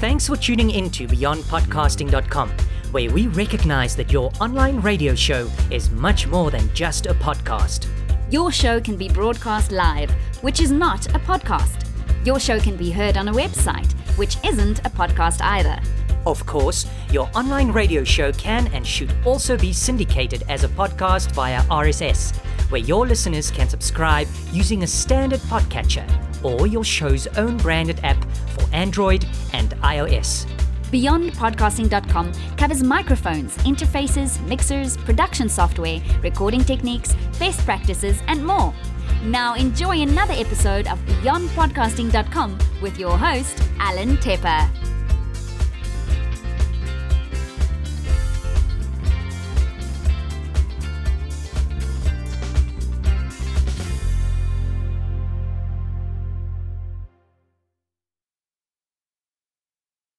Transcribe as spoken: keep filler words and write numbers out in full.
Thanks for tuning in to beyond podcasting dot com, where we recognize that your online radio show is much more than just a podcast. Your show can be broadcast live, which is not a podcast. Your show can be heard on a website, which isn't a podcast either. Of course, your online radio show can and should also be syndicated as a podcast via R S S, where your listeners can subscribe using a standard podcatcher or your show's own branded app for Android and iOS. beyond podcasting dot com covers microphones, interfaces, mixers, production software, recording techniques, best practices, and more. Now enjoy another episode of beyond podcasting dot com with your host, Alan Tepper.